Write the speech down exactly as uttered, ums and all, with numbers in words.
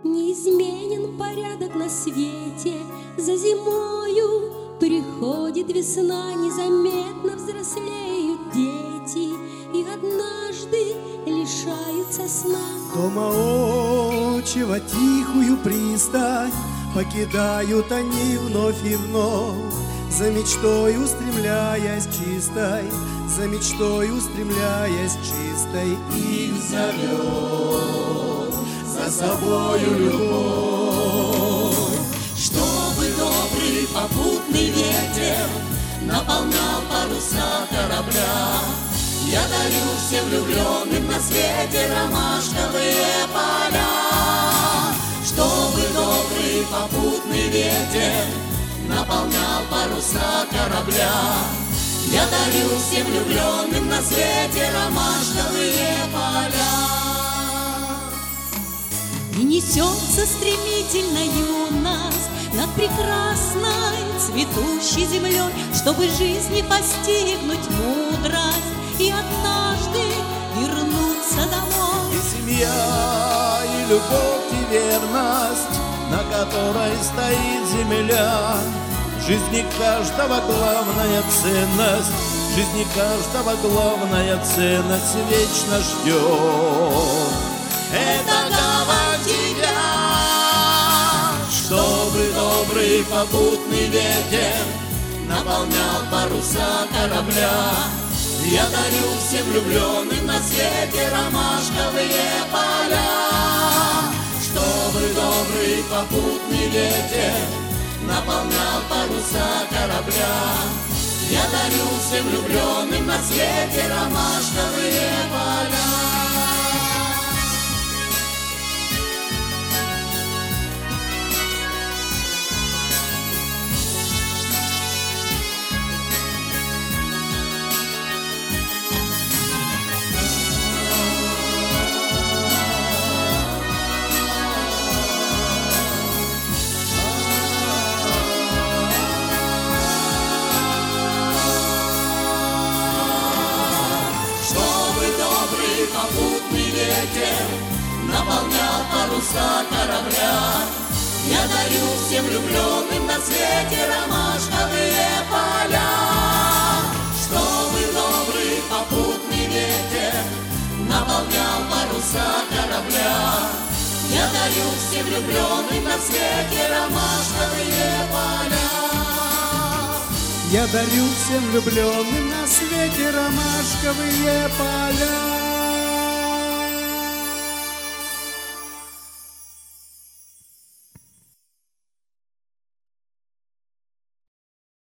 Неизменен порядок на свете, за зимою приходит весна, незаметно взрослеют дети и однажды лишаются сна. Дома отчего тихую пристань покидают они вновь и вновь, за мечтой устремляясь чистой, за мечтой устремляясь чистой, их зовет за собою любовь. Чтобы добрый попутный ветер наполнял паруса корабля, я дарю всем влюбленным на свете ромашковые поля. Чтобы добрый попутный ветер наполнял паруса корабля, я дарю всем влюбленным на свете ромашковые поля. И несется стремительно юность над прекрасной цветущей землей, чтобы жизни постигнуть мудрость и однажды вернуться домой. И семья, и любовь, и верность, на которой стоит земля, в жизни каждого главная ценность, в жизни каждого главная ценность вечно ждет. Это гавань тебя, чтобы добрый попутный ветер наполнял паруса корабля. Я дарю всем влюбленным на свете ромашковые поля. Чтобы добрый попутный ветер наполнял паруса корабля, я дарю всем влюбленным на свете ромашковые поля. Попутный ветер наполнял паруса корабля, я дарю всем влюбленным на свете ромашковые поля. Чтобы добрый попутный ветер наполнял паруса корабля, я дарю всем влюбленным на свете ромашковые поля. Я дарю всем влюбленным на свете ромашковые поля.